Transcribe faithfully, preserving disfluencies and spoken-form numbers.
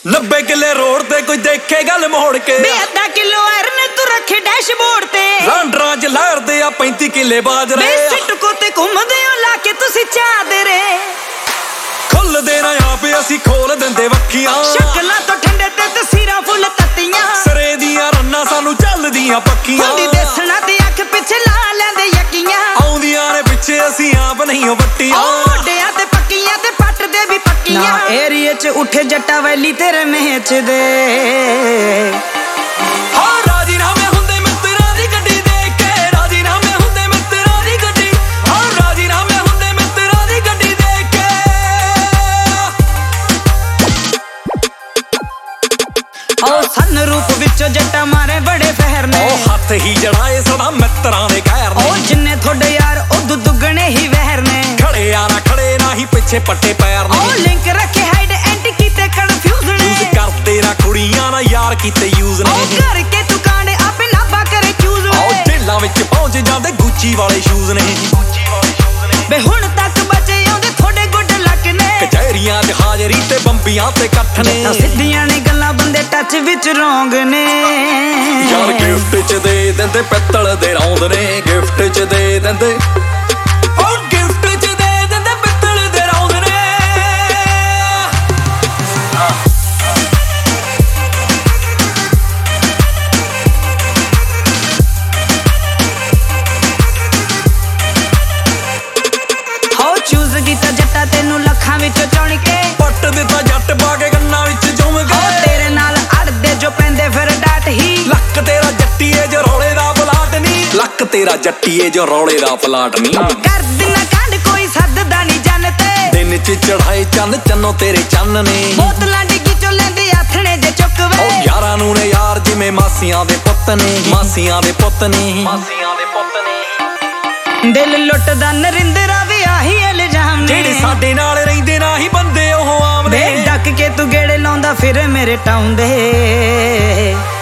नब्बे किले रोड ते कोई देखे गल मोड़ के बे अद्धा किलो आयरन तू रखे डैशबोर्ड ते लांडरां च लहरदे आ पैंती किले बाजरे बे सिटको ते घुमदे हो लाके तुसी चादरे खुलदे ना आप असी खोल दिंदे वक्कियां शक्लां तो ठंडे ते तसीरां फुल तत्तियां सरे दियां रन्नां सानू चलदियां पक्कियां हुंदी देसना दी अख पिछे ला लैंदे यकियां आउंदियां ने पिछे असी आप नहीं हो वट्टियां मोढियां ते पक्कियां ते पट दे भी पक्कियां ना एरिया च उठे जट्टा वैली तेरे मेच दे हो राजीनामे हुंदे मित्तरां दी गड्डी देख के राजीनामे हुंदे मित्तरां दी गड्डी हो राजीनामे हुंदे मित्तरां दी गड्डी देख के ओ सन रूप विचों जट्टा मारे बड़े फहर ने ओ हत्थ ही जड़ाए सदा मित्तरां दे कहर ने ओ जिन्ने थोड़े यार ओ दुगणे ही वहर ने खड़े आना खड़े ना ही पिछे पट्टे पैर ने ओ लिंक रखे हाइड एंटी कीते कंफ्यूज ने यूज करदे ना कुड़ियां ना यार कीते यूज ने ओ करके तू कांडे आपे नाबा करे चूज वे ओ दिलां विच पहुंच जांदे गुच्ची वाले शूज ने बे हुण तक बचे आउंदे थोड़े गुड लक ने कचहरियां च हाजरी ते बंबियां ते कट्ठ ने सिद्धियां ने गल्लां बंदे टच विच रोंग ने यार गिफ्ट च दे दिंदे पित्तल दे रौंद ने गिफ्ट च दे दिंदे ओ गिफ्ट च दे दिंदे पित्तल दे रौंद ने हो चूज कीता जट्टा तेनू लखां विच चुन के पट दिता जट पा के गन्ना विच जुम ओ गए तेरे नाल अड़दे जो पैंदे फिर डाट ही लक तेरा जट्टीए जो रौले दा पलाट नी लक तेरा जट्टीए जो रौले दा पलाट नी कर दिना कांड कोई सददा नहीं जानते दिन च चढ़ाए चंन चन्नो तेरे चन्न ने बोतलां डिग्गी चो लेंदे आथणे जे चुक वे ओ यारां नू ने यार जिवें मासियां दे पुੱਤ ने मासियां दे पुੱਤ ने मासियां दे पुੱਤ ने दिल लुटदा नरिंदरा वे आही इल्जाम ने ਜਿਹੜੇ ਸਾਡੇ ਨਾਲ ਰਹਿੰਦੇ ਨਾ ਹੀ ਬੰਦੇ ਉਹ ਆਮ बे ਨੇ डक के तू गेड़े लाउंदा फिर मेरे टाउन दे